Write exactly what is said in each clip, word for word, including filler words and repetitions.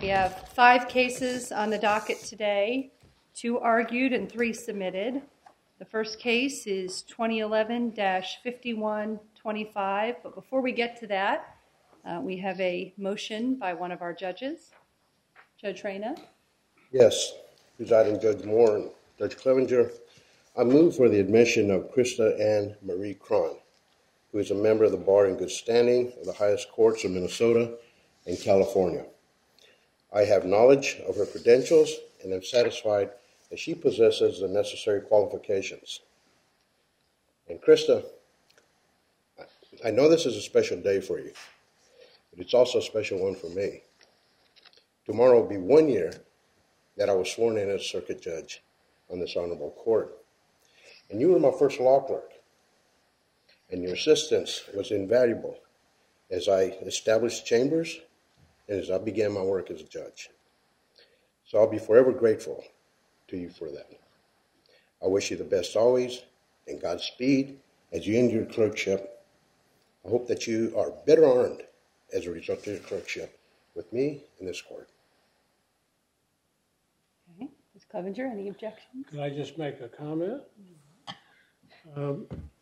We have five cases on the docket today, two argued and three submitted. The first case is twenty eleven dash fifty-one twenty-five, but before we get to that, uh, we have a motion by one of our judges. Judge Reyna? Yes, Presiding Judge Moore and Judge Clevenger, I move for the admission of Krista Ann Marie Cron, who is a member of the bar in good standing of the highest courts of Minnesota and California. I have knowledge of her credentials and am satisfied that she possesses the necessary qualifications. And Krista, I know this is a special day for you, but it's also a special one for me. Tomorrow will be one year that I was sworn in as circuit judge on this honorable court. And you were my first law clerk, and your assistance was invaluable as I established chambers and as I began my work as a judge. So I'll be forever grateful to you for that. I wish you the best always and Godspeed as you end your clerkship. I hope that you are better armed as a result of your clerkship with me in this court. Okay. Miz Clevenger, any objections? Can I just make a comment? Um,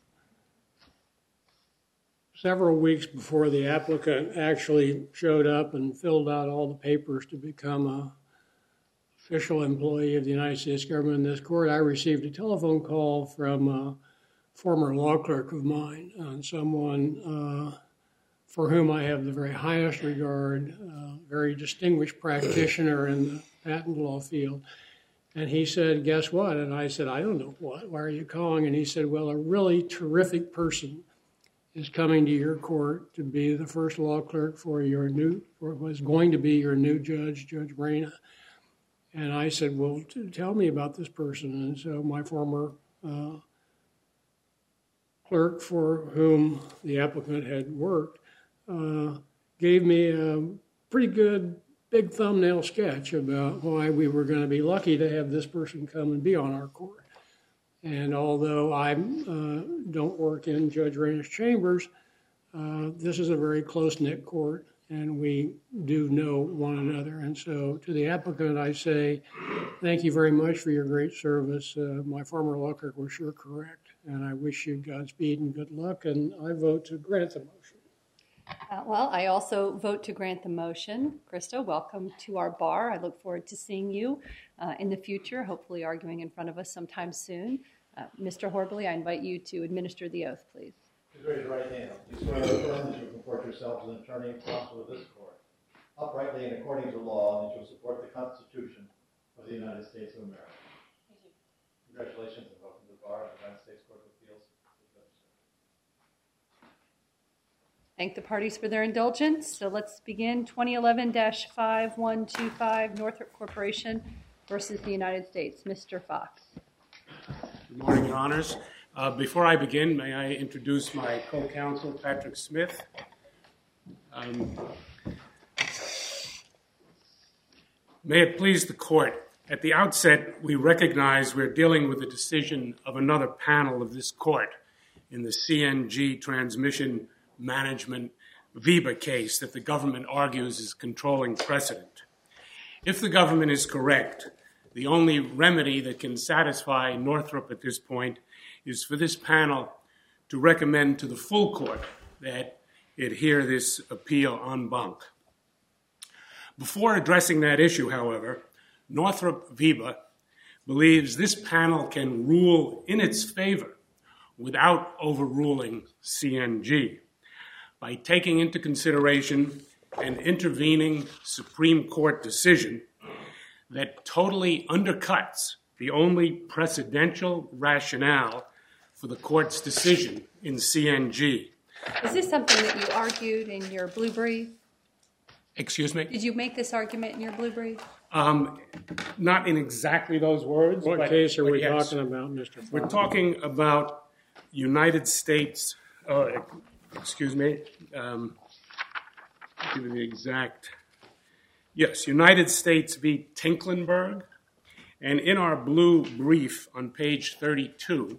several weeks before the applicant actually showed up and filled out all the papers to become a official employee of the United States government in this court, I received a telephone call from a former law clerk of mine, and someone uh, for whom I have the very highest regard, uh, very distinguished practitioner in the patent law field. And he said, guess what? And I said, I don't know what. Why are you calling? And he said, well, a really terrific person is coming to your court to be the first law clerk for your new, or was going to be your new judge, Judge Reyna. And I said, well, t- tell me about this person. And so my former uh, clerk for whom the applicant had worked uh, gave me a pretty good big thumbnail sketch about why we were going to be lucky to have this person come and be on our court. And although I uh, don't work in Judge Reyna's chambers, uh, this is a very close-knit court, and we do know one another. And so to the applicant, I say, thank you very much for your great service. Uh, my former law clerk was sure correct, and I wish you Godspeed and good luck, and I vote to grant the motion. Uh, well, I also vote to grant the motion. Krista, welcome to our bar. I look forward to seeing you uh, in the future, hopefully arguing in front of us sometime soon. Uh, Mister Horbley, I invite you to administer the oath, please. Please raise your right hand. You swear to affirm that you comport yourself as an attorney and counsel of this court, uprightly and according to law, and that you will support the Constitution of the United States of America. Thank you. Congratulations and welcome to the bar of the United States Court of Appeals. Thank the parties for their indulgence. So let's begin. twenty eleven dash five one two five Northrop Corporation versus the United States. Mister Fox. Good morning, Your Honors. Uh, before I begin, may I introduce my co-counsel, Patrick Smith. Um, may it please the court, at the outset, we recognize we're dealing with the decision of another panel of this court in the C N G Transmission Management VIBA case that the government argues is controlling precedent. If the government is correct, the only remedy that can satisfy Northrop at this point is for this panel to recommend to the full court that it hear this appeal en banc. Before addressing that issue, however, Northrop VIBA believes this panel can rule in its favor without overruling C N G by taking into consideration an intervening Supreme Court decision that totally undercuts the only precedential rationale for the court's decision in C N G. Is this something that you argued in your blue brief? Excuse me? Did you make this argument in your blue brief? Um, not in exactly those words. What but, case are we yes. talking about, Mister Fox? We're talking about United States, uh, excuse me, um, give me the exact, yes, United States v. Tinklenberg. And in our blue brief on page thirty-two,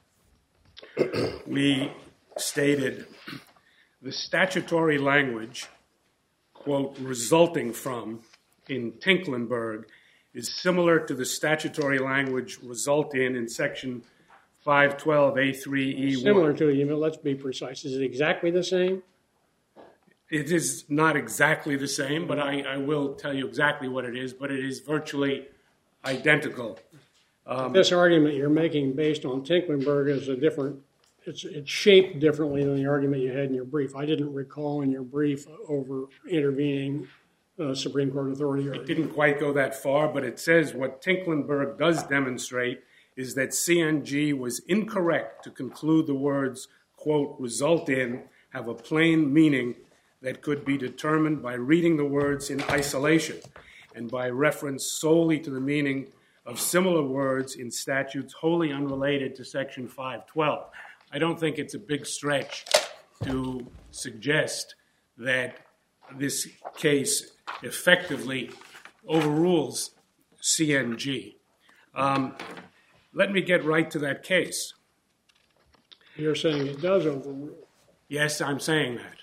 we stated the statutory language, quote, resulting from in Tinklenberg is similar to the statutory language result in in section five twelve A three E one. Similar to it, but let's be precise. Is it exactly the same? It is not exactly the same, but I, I will tell you exactly what it is, but it is virtually identical. Um, this argument you're making based on Tinklenberg is a different, it's, it's shaped differently than the argument you had in your brief. I didn't recall in your brief over intervening uh, Supreme Court authority. It didn't quite go that far, but it says what Tinklenberg does demonstrate is that C N G was incorrect to conclude the words, quote, result in, have a plain meaning that could be determined by reading the words in isolation and by reference solely to the meaning of similar words in statutes wholly unrelated to section five twelve. I don't think it's a big stretch to suggest that this case effectively overrules C N G. Um, let me get right to that case. You're saying it does overrule? Yes, I'm saying that.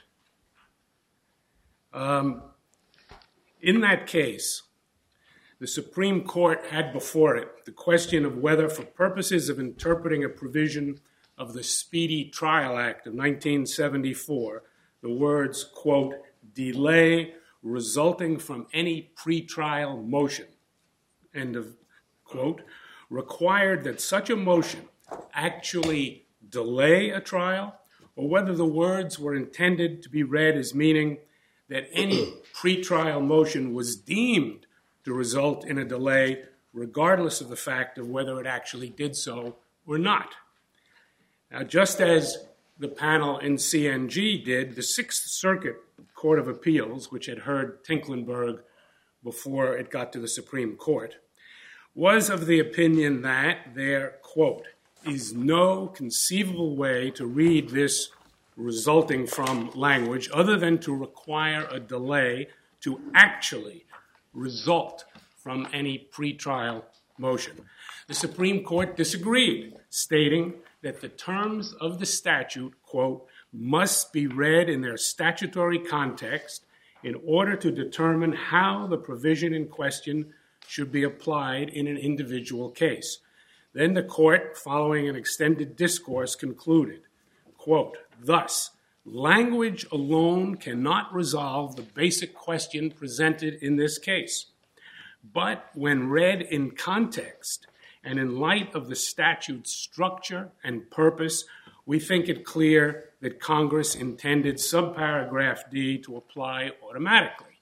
Um, in that case, the Supreme Court had before it the question of whether, for purposes of interpreting a provision of the Speedy Trial Act of nineteen seventy-four, the words, quote, delay resulting from any pretrial motion, end of quote, required that such a motion actually delay a trial, or whether the words were intended to be read as meaning that any pretrial motion was deemed to result in a delay, regardless of the fact of whether it actually did so or not. Now, just as the panel in C N G did, the Sixth Circuit Court of Appeals, which had heard Tinklenberg before it got to the Supreme Court, was of the opinion that there, quote, is no conceivable way to read this resulting from language other than to require a delay to actually result from any pretrial motion. The Supreme Court disagreed, stating that the terms of the statute, quote, must be read in their statutory context in order to determine how the provision in question should be applied in an individual case. Then the court, following an extended discourse, concluded, quote, thus, language alone cannot resolve the basic question presented in this case. But when read in context and in light of the statute's structure and purpose, we think it clear that Congress intended subparagraph D to apply automatically.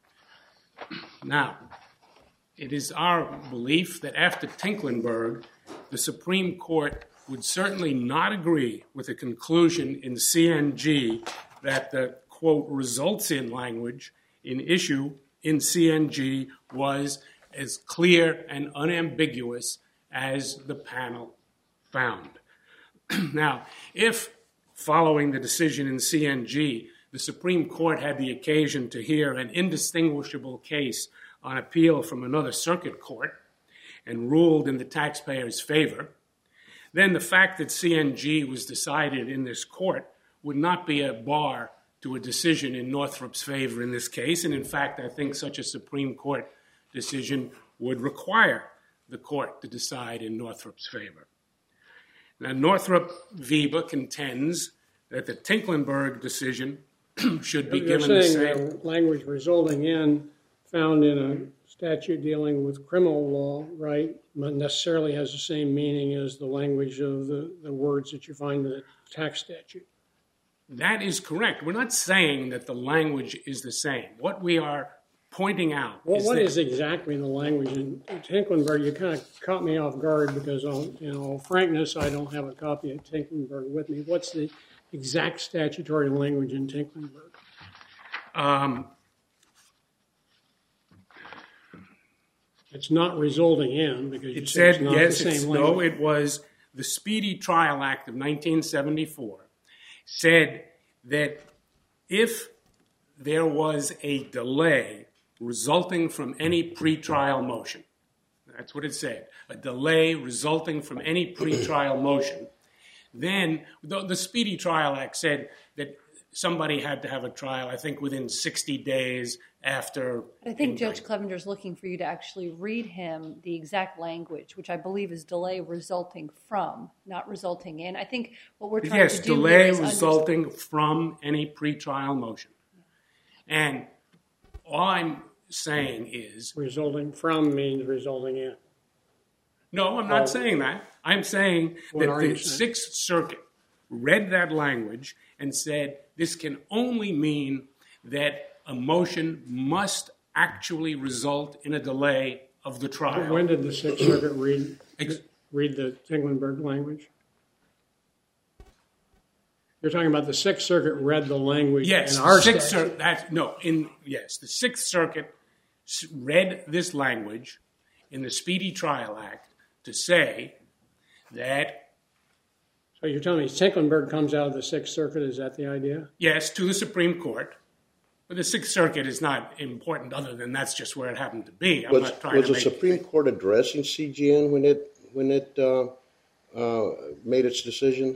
Now, it is our belief that after Tinklenberg, the Supreme Court would certainly not agree with the conclusion in C N G that the, quote, results in language in issue in C N G was as clear and unambiguous as the panel found. Now, if, following the decision in C N G, the Supreme Court had the occasion to hear an indistinguishable case on appeal from another circuit court and ruled in the taxpayer's favor, then the fact that C N G was decided in this court would not be a bar to a decision in Northrop's favor in this case. And in fact, I think such a Supreme Court decision would require the court to decide in Northrop's favor. Now, Northrop Viba contends that the Tinklenberg decision should be You're given the saying same... that language resulting in found in a statute dealing with criminal law, right, not necessarily has the same meaning as the language of the, the words that you find in the tax statute. That is correct. We're not saying that the language is the same. What we are pointing out well, is what that... is exactly the language? In, in Tinklenberg, you kind of caught me off guard because, on, in all frankness, I don't have a copy of Tinklenberg with me. What's the exact statutory language in Tinklenberg? Um, It's not resulting in because you it said said, it's not yes, the it's, same no, language. it was the Speedy Trial Act of nineteen seventy-four said that if there was a delay resulting from any pretrial motion, that's what it said, a delay resulting from any pretrial motion, then the, the Speedy Trial Act said that somebody had to have a trial, I think, within sixty days after. I think entering. Judge Clevenger is looking for you to actually read him the exact language, which I believe is delay resulting from, not resulting in. I think what we're trying yes, to do delay here is resulting from any pretrial motion. And all I'm saying is... Resulting from means resulting in. No, I'm not Oh. saying that. I'm saying What that are you the saying? Sixth Circuit read that language and said this can only mean that a motion must actually result in a delay of the trial. When did the Sixth Circuit read Ex- read the Tecklenburg language? You're talking about the Sixth Circuit read the language Yes, in our the Sixth statute. Circuit. That no, in yes, the Sixth Circuit s- read this language in the Speedy Trial Act to say that So you're telling me Tecklenburg comes out of the Sixth Circuit? Is that the idea? yes, to the Supreme Court, but the Sixth Circuit is not important. Other than that's just where it happened to be. I'm Was, not trying was to the make Supreme Court addressing C G N when it when it uh, uh, made its decision?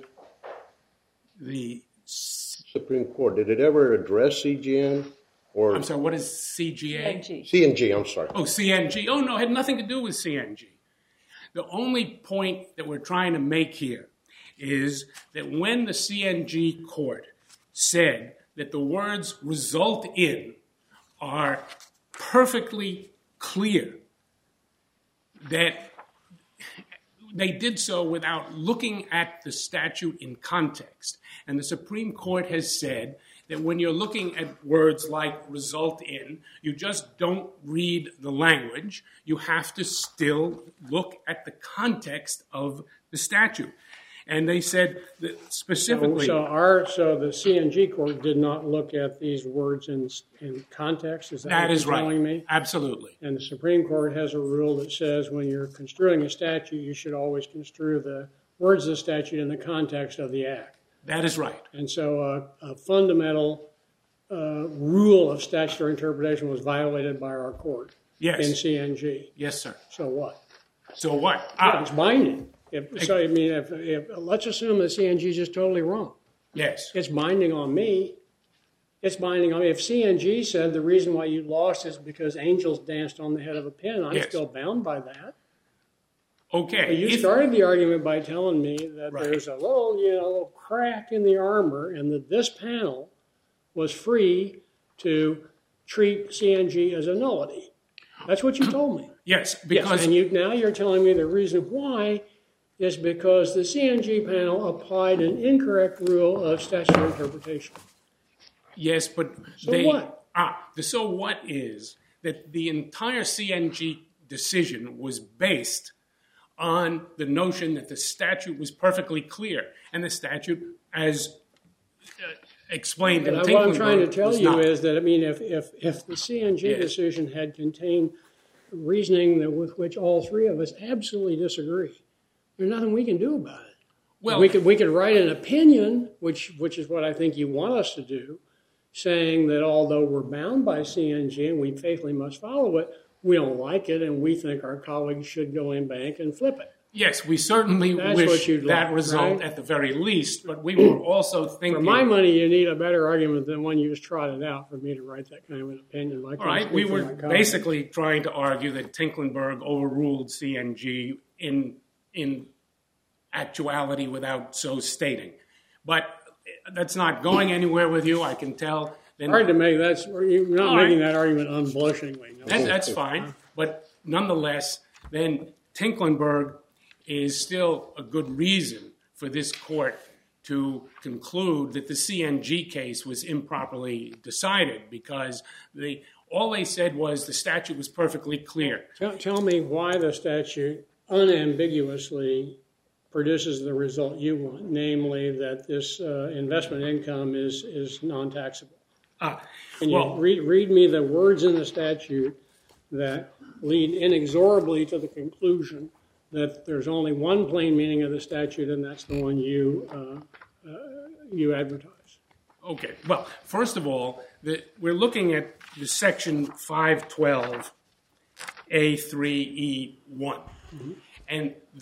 the. s- Supreme Court, did it ever address C G N or I'm sorry. What is C G A? N G. C N G? I'm sorry. Oh, C N G. Oh, no, it had nothing to do with C N G. The only point that we're trying to make here is that when the C N G court said that the words result in are perfectly clear, that they did so without looking at the statute in context. And the Supreme Court has said that when you're looking at words like result in, you just don't read the language. You have to still look at the context of the statute. And they said that specifically... So, so our so the C N G court did not look at these words in in context. Is that, that what is you're telling right. me? Absolutely. And the Supreme Court has a rule that says when you're construing a statute, you should always construe the words of the statute in the context of the act. That is right. And so uh, a fundamental uh, rule of statutory interpretation was violated by our court in Yes. C N G. Yes, sir. So what? So what? Yeah, Ah, it's binding. If, so I mean, if, if let's assume the C N G is just totally wrong. yes. It's binding on me. It's binding on me. If C N G said the reason why you lost is because angels danced on the head of a pin, I'm Yes. still bound by that. Okay. You if- started the argument by telling me that Right. there's a little, you know, little crack in the armor, and that this panel was free to treat C N G as a nullity. That's what you told me. Yes, Yes, because... and you now you're telling me the reason why is because the C N G panel applied an incorrect rule of statutory interpretation. Yes, but So they... what? Ah, the so what is that the entire C N G decision was based on the notion that the statute was perfectly clear. And the statute, as uh, explained in But what I'm trying to Tinklenburg, tell was you not. is that, I mean, if, if, if the C N G Yes. decision had contained reasoning that with which all three of us absolutely disagree, there's nothing we can do about it. Well, we could we could write an opinion, which which is what I think you want us to do, saying that although we're bound by C N G and we faithfully must follow it, we don't like it and we think our colleagues should go in bank and flip it. yes, we certainly That's wish what you'd that like, result right? at the very least, but we were also thinking... For my money, you need a better argument than one you just trotted out for me to write that kind of an opinion. I All can't right, speak we for were my colleagues. basically trying to argue that Tinklenburg overruled C N G in in actuality without so stating. But that's not going anywhere with you, I can tell. Then Hard to make that. You're not All making right. that argument unblushingly. No. that, that's fine. But nonetheless, then Tinklenburg is still a good reason for this court to conclude that the C N G case was improperly decided because the all they said was the statute was perfectly clear. Tell, tell me why the statute unambiguously produces the result you want, namely that this uh, investment income is, is non-taxable. Ah, Can you well, read, read me the words in the statute that lead inexorably to the conclusion that there's only one plain meaning of the statute, and that's the one you uh, uh, you advertise. okay. Well, first of all, the, we're looking at the section five twelve A three E one. And the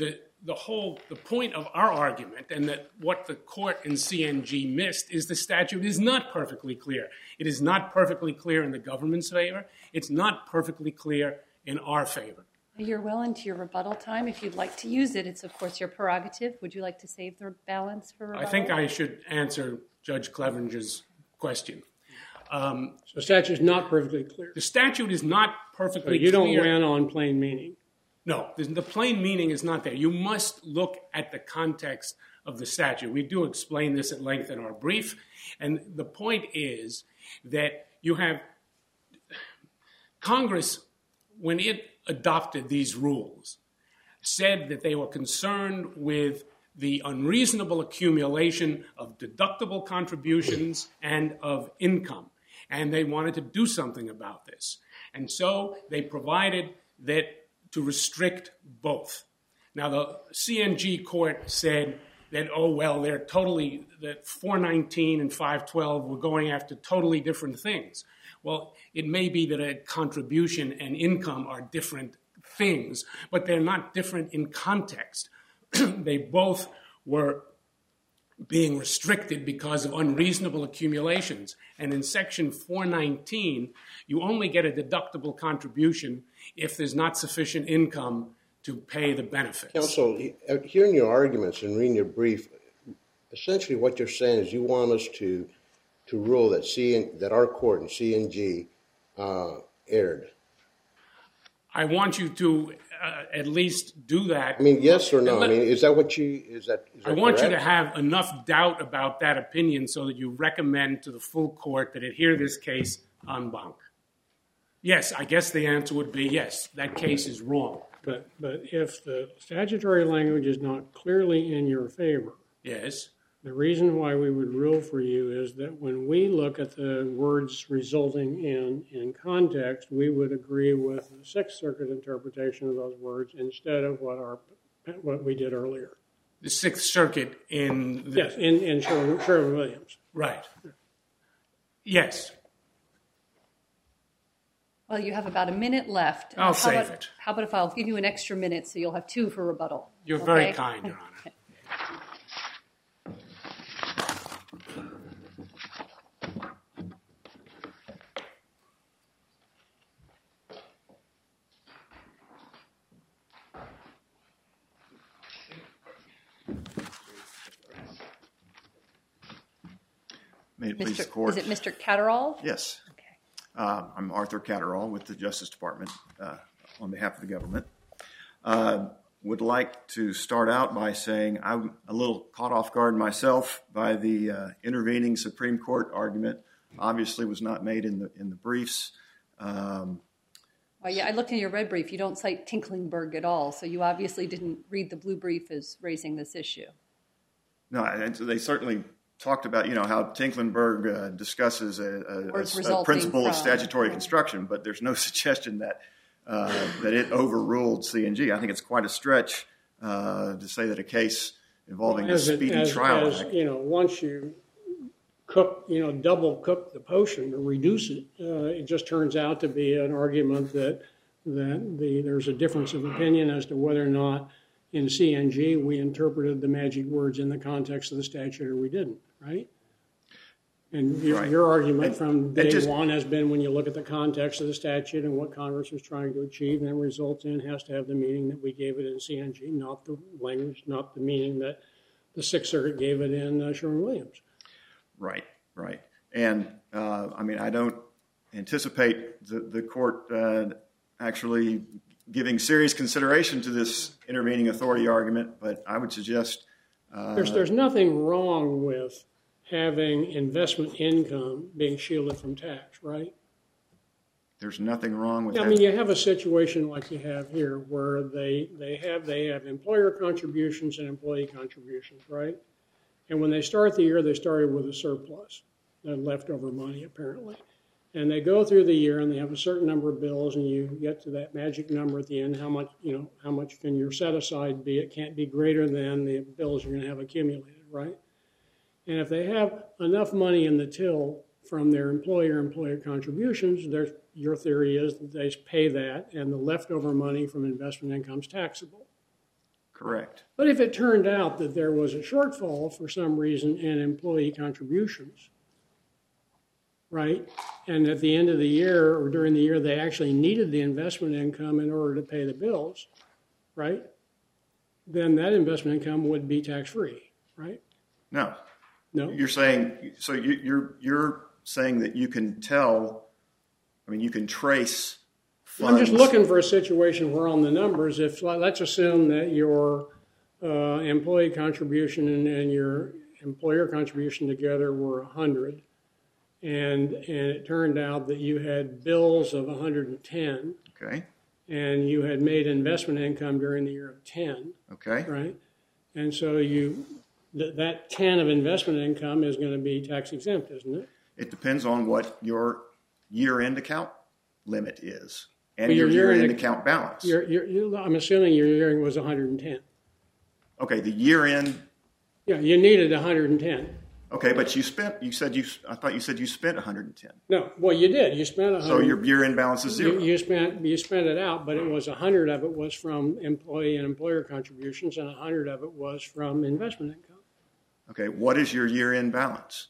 the whole, the point of our argument, and that what the court in C N G missed, is the statute is not perfectly clear. It is not perfectly clear in the government's favor. It's not perfectly clear in our favor. You're well into your rebuttal time. If you'd like to use it, it's, of course, your prerogative. Would you like to save the balance for rebuttal? I think I should answer Judge Clevenger's question. Um, So the statute's not perfectly clear. the statute is not perfectly So you don't clear. win on plain meaning. No, the, the plain meaning is not there. You must look at the context of the statute. We do explain this at length in our brief. And the point is that you have Congress, when it adopted these rules, said that they were concerned with the unreasonable accumulation of deductible contributions and of income. And they wanted to do something about this. And so they provided that to restrict both. Now, the C N G court said that, oh, well, they're totally, that four nineteen and five twelve were going after totally different things. Well, it may be that a contribution and income are different things, but they're not different in context. They both were being restricted because of unreasonable accumulations. And in Section four nineteen, you only get a deductible contribution if there's not sufficient income to pay the benefits. Counsel, hearing your arguments and reading your brief, essentially what you're saying is you want us to to rule that C N, that our court in C N G uh, erred. I want you to uh, at least do that. I mean, yes or no? Let, I mean, is that what you, is that, is that I want correct? you to have enough doubt about that opinion so that you recommend to the full court that it hear this case en banc. Yes, I guess the answer would be yes, that case is wrong. But but if the statutory language is not clearly in your favor, Yes. the reason why we would rule for you is that when we look at the words resulting in in context, we would agree with the Sixth Circuit interpretation of those words instead of what our what we did earlier. The Sixth Circuit in... The, Yes, in, in Sherwin-Williams. Right. Yes. Well, you have about a minute left. I'll how save about, it. How about if I'll give you an extra minute so you'll have two for rebuttal? You're okay? very kind, Your Honor. May it please Mister the court. Is it Mister Catterall? Yes. Okay. Uh, I'm Arthur Catterall with the Justice Department uh, on behalf of the government. Uh, would like to start out by saying I'm a little caught off guard myself by the uh, intervening Supreme Court argument. Obviously was not made in the in the briefs. Um, Well, yeah, I looked in your red brief. You don't cite Tinklingberg at all, so you obviously didn't read the blue brief as raising this issue. no, and so they certainly talked about, you know, how Tinklenberg uh, discusses a, a, a, a principle of statutory construction, but there's no suggestion that uh, that it overruled C N G. I think it's quite a stretch uh, to say that a case involving As the it- Speedy as- Trial as, Act. You know, once you cook, you know, double cook the potion or reduce it, uh, it just turns out to be an argument that that the there's a difference of opinion as to whether or not in C N G we interpreted the magic words in the context of the statute or we didn't, right? And your, Right. your argument And- from and day just- one has been when you look at the context of the statute and what Congress was trying to achieve, then results in has to have the meaning that we gave it in C N G, not the language, not the meaning that the Sixth Circuit gave it in uh, Sherwin-Williams. Right, right. And, uh, I mean, I don't anticipate the, the court uh, actually giving serious consideration to this intervening authority argument, but I would suggest... Uh, There's, there's nothing wrong with having investment income being shielded from tax, right? There's nothing wrong with I that. mean, you have a situation like you have here where they, they have they have employer contributions and employee contributions, right? And when they start the year, they started with a surplus, uh, leftover money apparently. And they go through the year and they have a certain number of bills, and you get to that magic number at the end. How much, you know, how much can your set aside be? It can't be greater than the bills you're going to have accumulated, right? And if they have enough money in the till from their employer-employer contributions, there's, your theory is that they pay that, and the leftover money from investment income is taxable. Correct. But if it turned out that there was a shortfall for some reason in employee contributions, right, and at the end of the year or during the year they actually needed the investment income in order to pay the bills, right, then that investment income would be tax-free, right? No. No? You're saying, so you, you're you're saying that you can tell, I mean, you can trace funds. I'm just looking for a situation where on the numbers, if let's assume that your uh, employee contribution and, and your employer contribution together were one hundred, and and it turned out that you had bills of one hundred ten, Okay. and you had made investment income during the year of ten, Okay. right? And so you th- that ten of investment income is going to be tax exempt, isn't it? It depends on what your year-end account limit is and But your your year-end year-end account balance. Your, your, your, I'm assuming your year was one hundred ten. Okay, the year-end. Yeah, you needed one hundred ten. Okay, but you spent. You said you. I thought you said you spent one hundred ten. No, well, you did. You spent one hundred. So your year-end balance is zero. You, you spent you spent it out, but it was one hundred of it was from employee and employer contributions, and one hundred of it was from investment income. Okay, what is your year-end balance?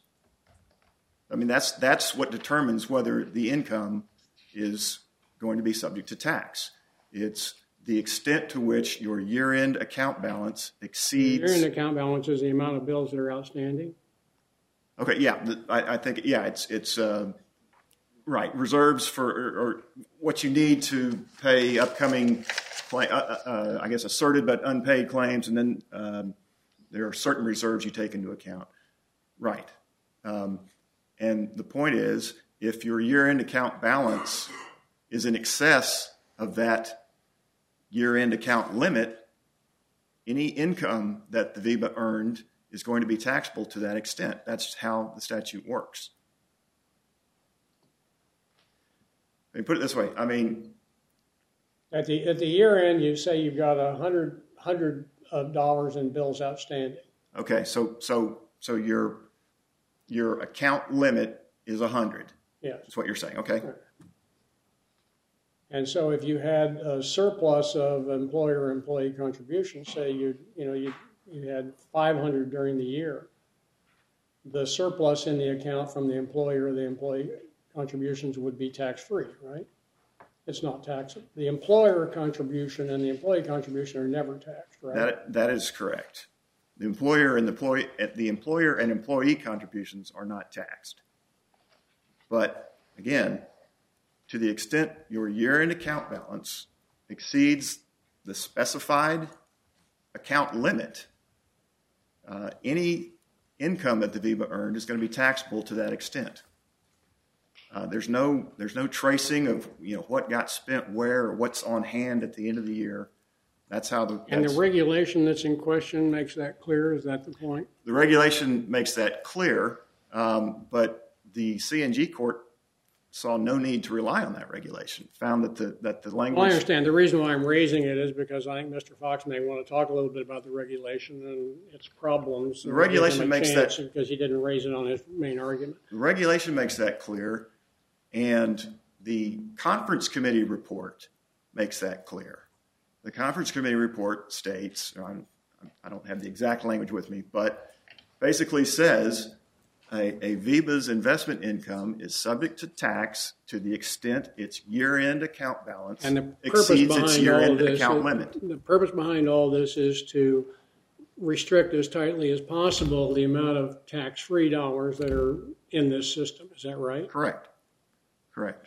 I mean, that's that's what determines whether the income is going to be subject to tax. It's the extent to which your year-end account balance exceeds. Year-end account balance is the amount of bills that are outstanding. Okay, yeah, I, I think yeah, it's it's uh, right. Reserves for or, or what you need to pay upcoming, claim, uh, uh, I guess, asserted but unpaid claims, and then um, there are certain reserves you take into account. Right, um, and the point is, if your year-end account balance is in excess of that year-end account limit, any income that the V B A earned is going to be taxable to that extent. That's how the statute works. Let me put it this way. I mean, At the at the year end, you say you've got a hundred hundred of dollars in bills outstanding. okay, so so so your your account limit is a hundred. Yes. That's what you're saying. Okay. And so if you had a surplus of employer-employee contributions, say you you know you you had five hundred during the year, the surplus in the account from the employer or the employee contributions would be tax-free, right? It's not taxable. The employer contribution and the employee contribution are never taxed, right? That that is correct. The employer and the employee the employer and employee contributions are not taxed. But again, to the extent your year-end account balance exceeds the specified account limit, uh, any income that the V B A earned is going to be taxable to that extent. Uh, there's no there's no tracing of you know what got spent where or what's on hand at the end of the year. That's how the And that's, the regulation that's in question makes that clear. Is that the point? the regulation makes that clear, um, but the C N G court saw no need to rely on that regulation. Found that the that the language. Well, I understand. The reason why I'm raising it is because I think Mister Fox may want to talk a little bit about the regulation and its problems. The regulation makes that because he didn't raise it on his main argument. The regulation makes that clear, and the conference committee report makes that clear. The conference committee report states, I'm, I don't have the exact language with me, but basically says a, a V B A's investment income is subject to tax to the extent its year-end account balance And the purpose exceeds its behind all year-end this, account is, limit. the purpose behind all this is to restrict as tightly as possible the amount of tax-free dollars that are in this system. Is that right? Correct. Correct.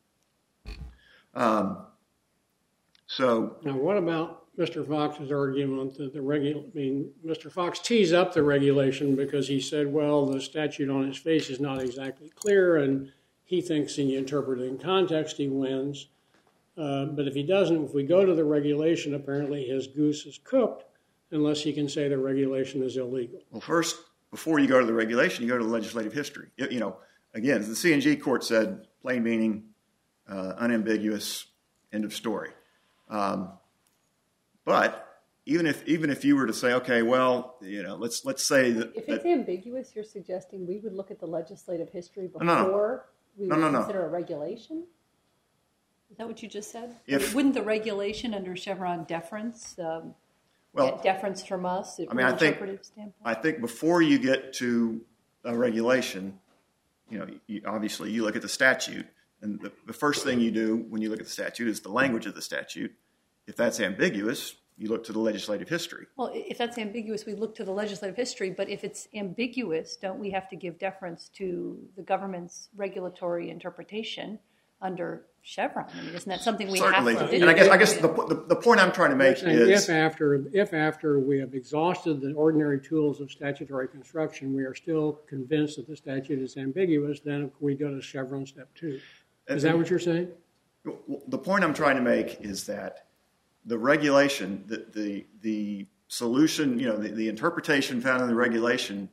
Um, so Now, what about Mister Fox's argument that the regul? I mean, Mister Fox teased up the regulation because he said, well, the statute on its face is not exactly clear, and he thinks when you interpret it in context, he wins. Uh, but if he doesn't, if we go to the regulation, apparently his goose is cooked unless he can say the regulation is illegal. Well, first, before you go to the regulation, you go to the legislative history. You, you know, again, the C N G court said plain meaning, uh, unambiguous, end of story. Um, but even if even if you were to say, okay, well, you know, let's let's say that if it's that, ambiguous, you're suggesting we would look at the legislative history before No, no, no. we No, would no, no. consider a regulation? Is that what you just said? If- Wouldn't the regulation under Chevron deference um, Well, get deference from us at I mean, I an think, interpretive standpoint? I think before you get to a regulation, you know, you, obviously you look at the statute, and the, the first thing you do when you look at the statute is the language of the statute. If that's ambiguous, you look to the legislative history. Well, if that's ambiguous, we look to the legislative history, but if it's ambiguous, don't we have to give deference to the government's regulatory interpretation under Chevron? I mean, isn't that something we Certainly. have to do? And I guess, I guess the, the, the point I'm trying to make And is... if after, if after we have exhausted the ordinary tools of statutory construction, we are still convinced that the statute is ambiguous, then we go to Chevron step two. Is that what you're saying? The point I'm trying to make is that the regulation, the the, the solution, you know, the, the interpretation found in the regulation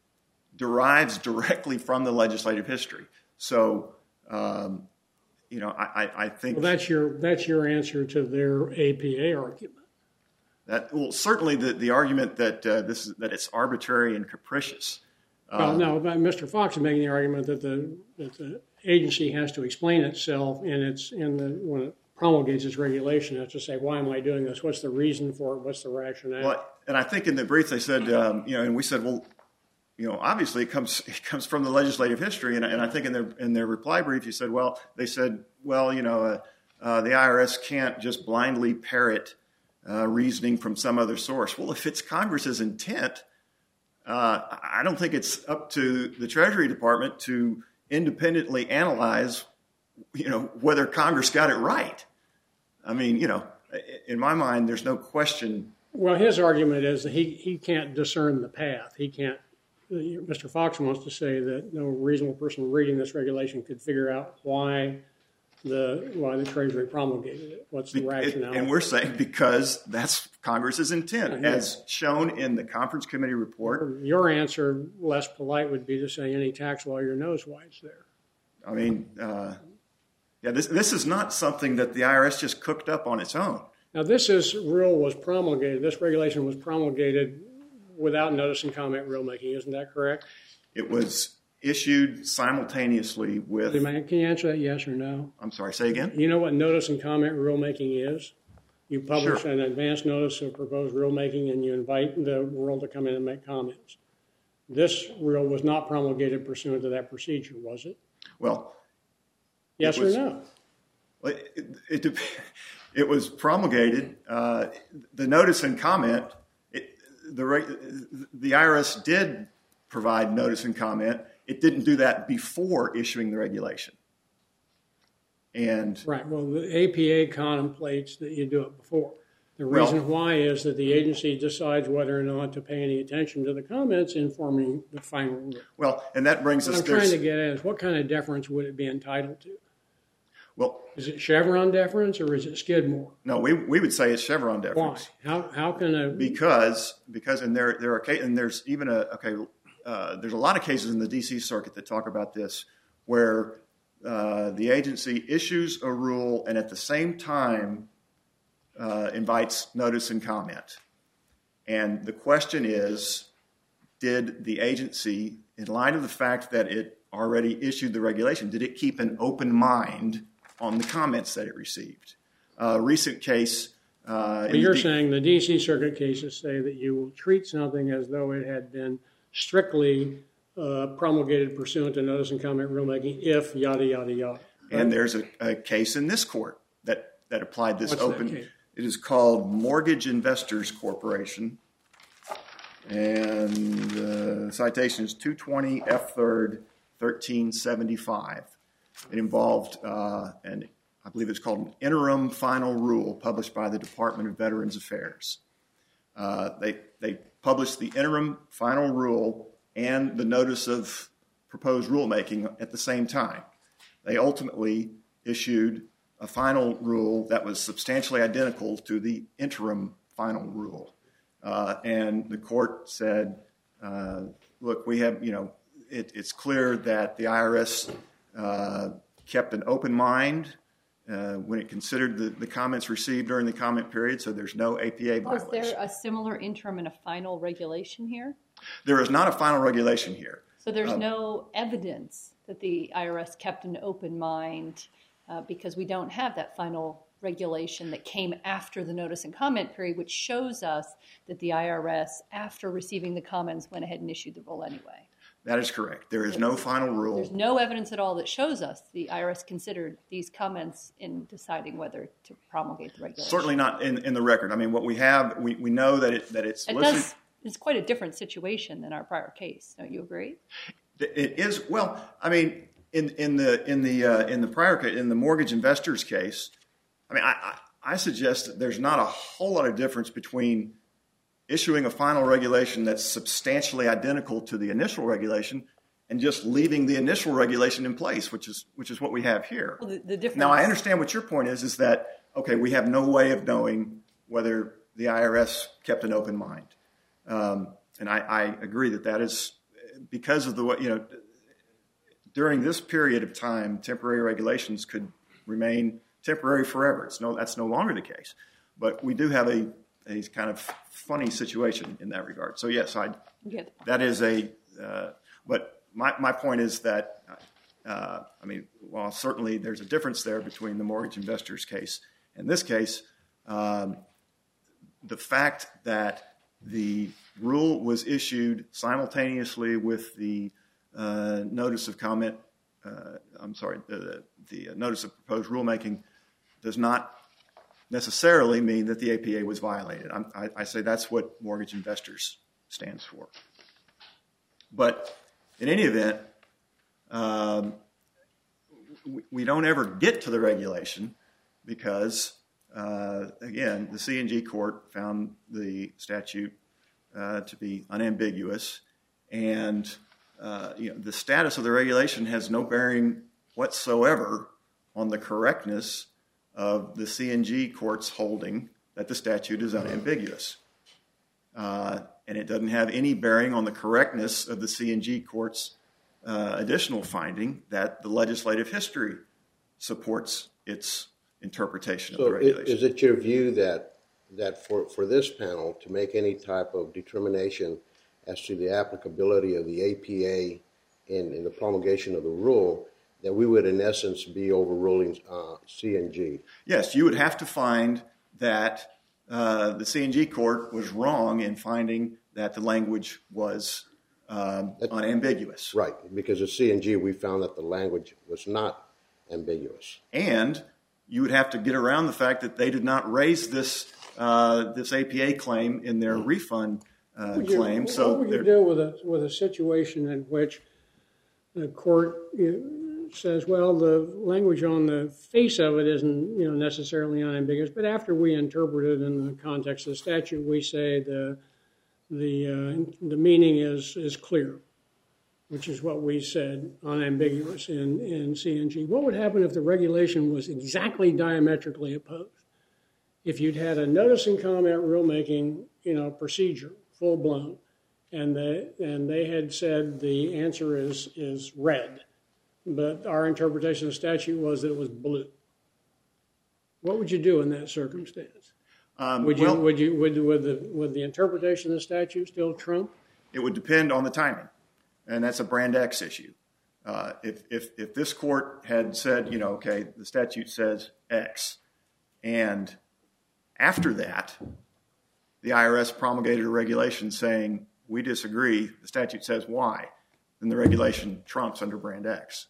derives directly from the legislative history. So, um, you know, I, I think... Well, that's your, that's your answer to their A P A argument. That, well, certainly the, the argument that uh, this is, that it's arbitrary and capricious. Well, Uh, no, but Mister Fox is making the argument that the, that the agency has to explain itself in its, in the, when it promulgates its regulation, it has to say, why am I doing this? What's the reason for it? What's the rationale? Well, and I think in the brief they said, um, you know, and we said, well, you know, obviously it comes it comes from the legislative history, and, and I think in their in their reply brief you said, well, they said, well, you know, uh, uh, the I R S can't just blindly parrot uh, reasoning from some other source. Well, if it's Congress's intent, uh, I don't think it's up to the Treasury Department to independently analyze, you know, whether Congress got it right. I mean, you know, in my mind, there's no question. Well, his argument is that he, he can't discern the path. He can't, Mister Fox wants to say that no reasonable person reading this regulation could figure out why the why the Treasury promulgated it. What's the rationale? And we're saying because that's Congress's intent, as shown in the conference committee report. Your answer, less polite, would be to say any tax lawyer knows why it's there. I mean, uh, yeah, this this is not something that the I R S just cooked up on its own. Now, this is rule was promulgated. This regulation was promulgated without notice and comment rulemaking. Isn't that correct? It was issued simultaneously with. Can you answer that yes or no? I'm sorry. Say again. You know what notice and comment rulemaking is? You publish Sure. an advance notice of proposed rulemaking, and you invite the world to come in and make comments. This rule was not promulgated pursuant to that procedure, was it? Well. Yes was, or no? It, it, it, it was promulgated. Uh, the notice and comment. It, the the I R S did provide notice and comment. It didn't do that before issuing the regulation. And right. Well, the A P A contemplates that you do it before. The reason well, why is that the agency decides whether or not to pay any attention to the comments in forming the final rule. Well, and that brings what us. I'm trying to get at is what kind of deference would it be entitled to? Well, is it Chevron deference or is it Skidmore? No, we we would say it's Chevron deference. Why? How how can a because because and there there are and there's even a okay uh, there's a lot of cases in the D C circuit that talk about this where uh, the agency issues a rule and at the same time uh, invites notice and comment, and the question is, did the agency, in light of the fact that it already issued the regulation, did it keep an open mind on the comments that it received? A uh, recent case. Uh, but you're the, saying the D C circuit cases say that you will treat something as though it had been strictly uh, promulgated pursuant to notice and comment rulemaking if yada, yada, yada. Right? And there's a, a case in this court that, that applied this What's open. It is called Mortgage Investors Corporation. And the uh, citation is two twenty F third thirteen seventy-five. It involved, uh, and I believe it's called an interim final rule published by the Department of Veterans Affairs. Uh, they they published the interim final rule and the notice of proposed rulemaking at the same time. They ultimately issued a final rule that was substantially identical to the interim final rule. Uh, and the court said, uh, look, we have, you know, it, it's clear that the I R S uh, kept an open mind uh, when it considered the, the comments received during the comment period, so there's no A P A violation. Was there a similar interim and a final regulation here? There is not a final regulation here. So there's um, no evidence that the I R S kept an open mind uh, because we don't have that final regulation that came after the notice and comment period, which shows us that the I R S, after receiving the comments, went ahead and issued the rule anyway. That is correct. There is no final rule. There's no evidence at all that shows us the I R S considered these comments in deciding whether to promulgate the regulation. Certainly not in, in the record. I mean, what we have, we, we know that it that it's it listed. does, it's quite a different situation than our prior case. Don't you agree? It is. Well, I mean, in in the in the uh, in the prior case, in the mortgage investors case, I mean, I, I I suggest that there's not a whole lot of difference between issuing a final regulation that's substantially identical to the initial regulation and just leaving the initial regulation in place, which is which is what we have here. Well, the, the difference. Now, I understand what your point is, is that, okay, we have no way of knowing whether the I R S kept an open mind. Um, and I, I agree that that is because of the way, you know, during this period of time, temporary regulations could remain temporary forever. It's no, that's no longer the case. But we do have a, a kind of funny situation in that regard. So, yes, I, that is a, uh, but my, my point is that, uh, I mean, while certainly there's a difference there between the mortgage investors case and this case, um, the fact that the rule was issued simultaneously with the uh, notice of comment, uh, I'm sorry, the, the notice of proposed rulemaking does not necessarily mean that the A P A was violated. I'm, I, I say that's what mortgage investors stands for. But in any event, um, we, we don't ever get to the regulation because, uh, again, the C and G court found the statute uh, to be unambiguous, and uh, you know, the status of the regulation has no bearing whatsoever on the correctness of the C and G court's holding that the statute is unambiguous. Uh, and it doesn't have any bearing on the correctness of the C and G court's uh, additional finding that the legislative history supports its interpretation so of the regulation. So is it your view that, that for, for this panel to make any type of determination as to the applicability of the A P A in, in the promulgation of the rule, that we would in essence be overruling uh, C and G? Yes, you would have to find that uh, the C and G court was wrong in finding that the language was um, unambiguous. Right, because at C and G we found that the language was not ambiguous. And you would have to get around the fact that they did not raise this uh, this A P A claim in their refund uh, Would you- claim. So what would you they're- do with a with a situation in which the court you, says, well, the language on the face of it isn't, you know, necessarily unambiguous, but after we interpret it in the context of the statute, we say the the uh, the meaning is is clear, which is what we said, unambiguous in, in C and G. What would happen if the regulation was exactly diametrically opposed? If you'd had a notice and comment rulemaking, you know, procedure, full blown, and they and they had said the answer is is red, but our interpretation of the statute was that it was blue. What would you do in that circumstance? um, Would you well, would you would would the would the interpretation of the statute still trump? it would depend on the timing, and that's a Brand X issue. Uh, if if if this court had said, you know, okay, the statute says X, and after that, the I R S promulgated a regulation saying we disagree, the statute says Y, then the regulation trumps under Brand X.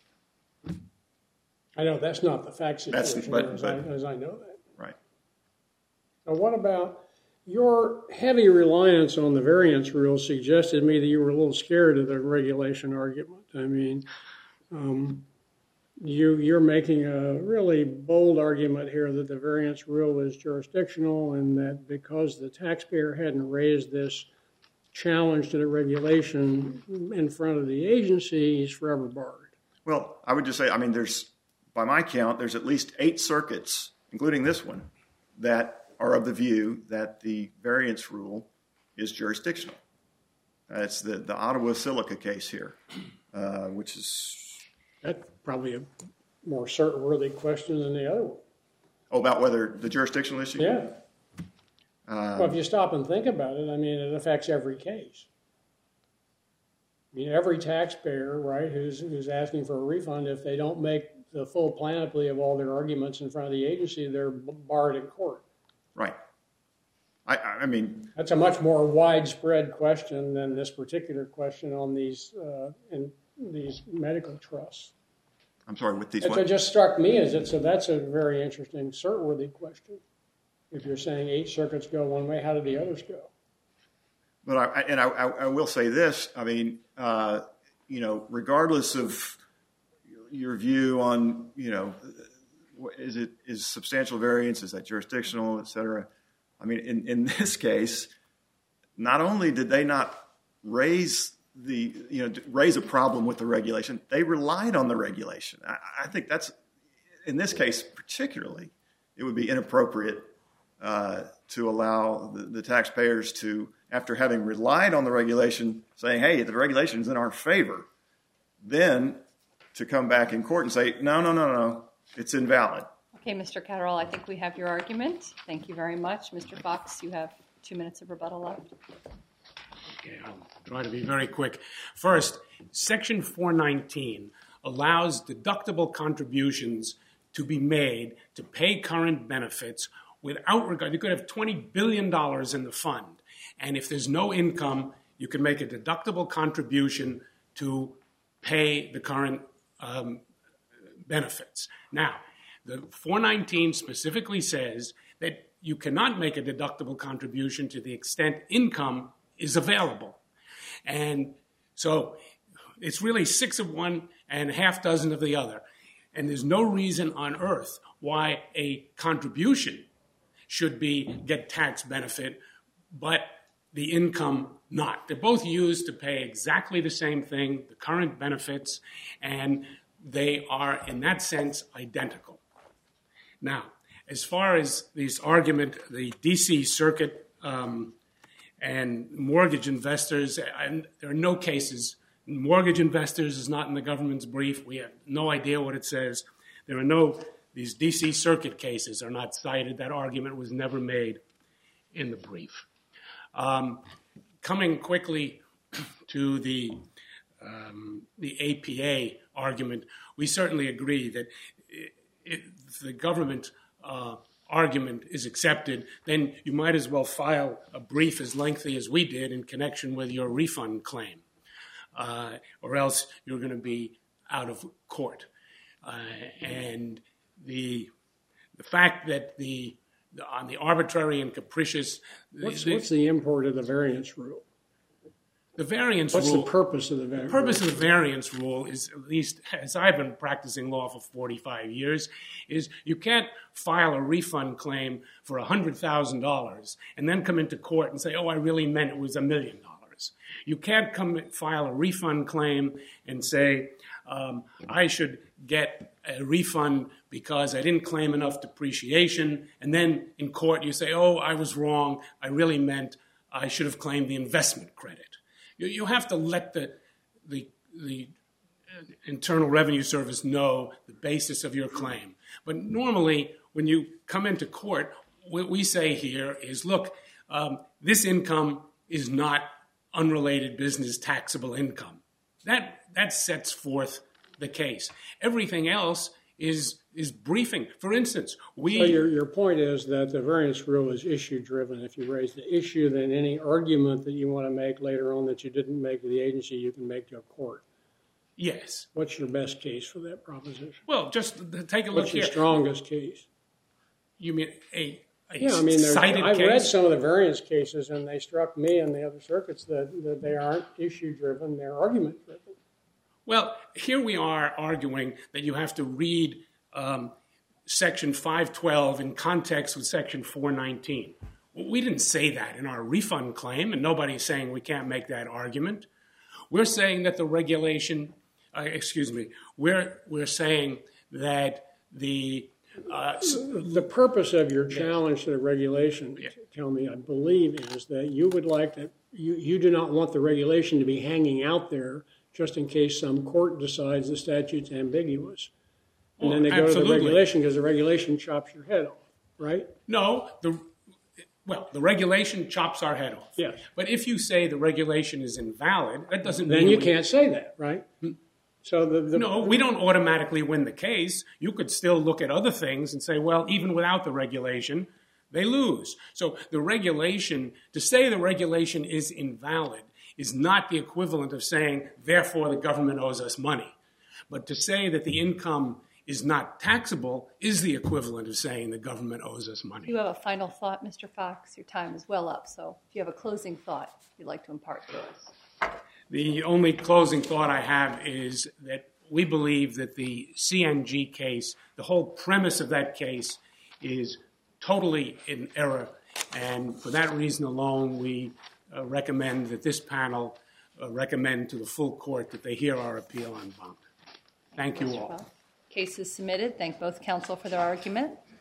I know that's not the fact That's- situation but- as, but- I, as I know that. Right. Now, what about your heavy reliance on the variance rule suggested to me that you were a little scared of the regulation argument. I mean, um, you, you're making a really bold argument here that the variance rule is jurisdictional and that because the taxpayer hadn't raised this challenge to the regulation in front of the agency, he's forever barred. Well, I would just say, I mean, there's, by my count, there's at least eight circuits, including this one, that are of the view that the variance rule is jurisdictional. Uh, it's the, the Ottawa Silica case here, uh, which is... That's probably a more cert-worthy question than the other one. Oh, about whether the jurisdictional issue? Yeah. Um, Well, if you stop and think about it, I mean, it affects every case. I mean, every taxpayer, right, who's who's asking for a refund, if they don't make the full panoply of all their arguments in front of the agency, they're barred in court. Right. I, I mean, that's a much more widespread question than this particular question on these uh, in these medical trusts. I'm sorry, with these. It's what just struck me as it's a, that's a very interesting cert-worthy question. If you're saying eight circuits go one way, how do the others go? But I and I, I will say this. I mean, uh, you know, regardless of your view on, you know, is it is substantial variance, is that jurisdictional, et cetera. I mean, in, in this case, not only did they not raise the, you know, raise a problem with the regulation, they relied on the regulation. I, I think that's, in this case particularly, it would be inappropriate uh, to allow the, the taxpayers to, after having relied on the regulation, saying, hey, the regulation's in our favor, then to come back in court and say, no, no, no, no, it's invalid. Okay, Mister Catterall, I think we have your argument. Thank you very much. Mister Fox, you have two minutes of rebuttal left. Okay, I'll try to be very quick. First, Section four nineteen allows deductible contributions to be made to pay current benefits without regard. You could have twenty billion dollars in the fund, and if there's no income, you can make a deductible contribution to pay the current um, benefits. Now, the four nineteen specifically says that you cannot make a deductible contribution to the extent income is available. And so it's really six of one and a half dozen of the other. And there's no reason on earth why a contribution should be get tax benefit, but the income not. They're both used to pay exactly the same thing, the current benefits, and they are, in that sense, identical. Now, as far as this argument, the D C Circuit um, and mortgage investors, and there are no cases. Mortgage investors is not in the government's brief. We have no idea what it says. There are no, these D C Circuit cases are not cited. That argument was never made in the brief. Um, coming quickly to the um, the A P A argument, we certainly agree that it, it, if the government uh, argument is accepted, then you might as well file a brief as lengthy as we did in connection with your refund claim, uh, or else you're going to be out of court. Uh, and the the fact that the, the on the arbitrary and capricious, what's, the, what's the import of the variance rule? The variance What's rule. What's the purpose of the variance? The purpose rule? of the variance rule is, at least as I've been practicing law for forty-five years, is you can't file a refund claim for one hundred thousand dollars and then come into court and say, oh, I really meant it was a million dollars. You can't come file a refund claim and say, um, I should get a refund because I didn't claim enough depreciation, and then in court you say, oh, I was wrong. I really meant I should have claimed the investment credit. You have to let the, the the Internal Revenue Service know the basis of your claim. But normally, when you come into court, what we say here is, look, um, this income is not unrelated business taxable income. That that sets forth the case. Everything else is is briefing. For instance, we... So your, your point is that the variance rule is issue-driven. If you raise the issue, then any argument that you want to make later on that you didn't make to the agency, you can make to a court. Yes. What's your best case for that proposition? Well, just take a look What's your here. strongest case? You mean a, a yeah, I mean, cited I've case? read some of the variance cases, and they struck me and the other circuits that, that they aren't issue-driven, they're argument-driven. Well, here we are arguing that you have to read um, Section five twelve in context with Section four nineteen. Well, we didn't say that in our refund claim, and nobody's saying we can't make that argument. We're saying that the regulation, uh, excuse me, we're we're saying that the uh, the purpose of your challenge to the regulation, yeah. tell me, I believe, is that you would like to, you, you do not want the regulation to be hanging out there just in case some court decides the statute's ambiguous. And then they go Absolutely. to the regulation because the regulation chops your head off, right? No, the well, the regulation chops our head off. Yes. But if you say the regulation is invalid, that doesn't then mean... Then you we, can't say that, right? Hmm? So the, the No, we don't automatically win the case. You could still look at other things and say, well, even without the regulation, they lose. So the regulation, to say the regulation is invalid is not the equivalent of saying, therefore, the government owes us money. But to say that the income is not taxable is the equivalent of saying the government owes us money. Do you have a final thought, Mister Fox? Your time is well up, so if you have a closing thought you'd like to impart to us. The only closing thought I have is that we believe that the C N G case, the whole premise of that case is totally in error. And for that reason alone, we uh, recommend that this panel uh, recommend to the full court that they hear our appeal en banc. Thank you all. Case is submitted. Thank both counsel for their argument.